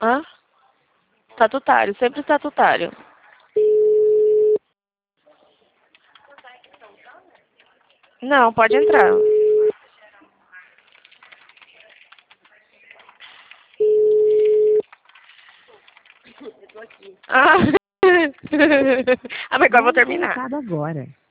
Hã? Estatutário, sempre estatutário. Não, pode entrar. Ah, ah mas agora eu vou terminar. Agora.